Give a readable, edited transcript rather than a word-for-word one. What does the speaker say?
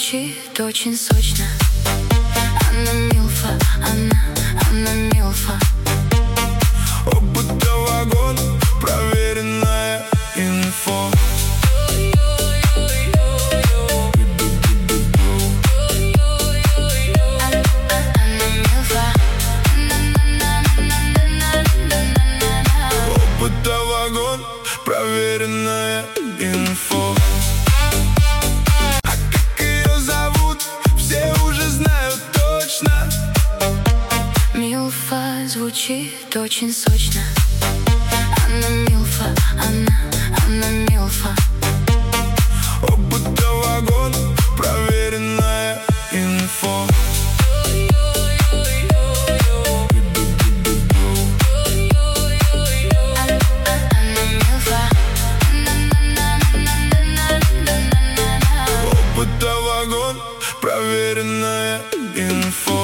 звучит очень сочно. Она милфа, она милфа. Опыта вагон, проверенная инфо. Она милфа. Опыта вагон, проверенная инфо. А как ее зовут, все уже знают точно. Милфа звучит очень сочно. Она милфа, она милфа. Опыта вагон, проверенная инфо. Она милфа. Опыта вагон, проверенная инфо.